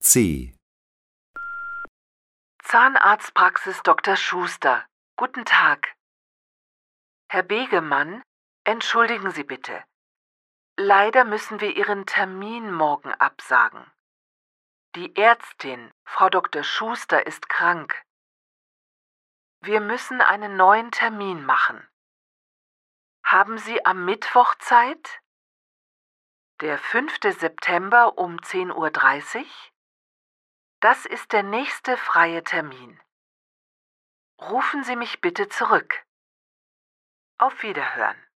C. Zahnarztpraxis Dr. Schuster. Guten Tag. Herr Begemann, entschuldigen Sie bitte. Leider müssen wir Ihren Termin morgen absagen. Die Ärztin, Frau Dr. Schuster, ist krank. Wir müssen einen neuen Termin machen. Haben Sie am Mittwoch Zeit? Der 5. September um 10:30 Uhr? Das ist der nächste freie Termin. Rufen Sie mich bitte zurück. Auf Wiederhören.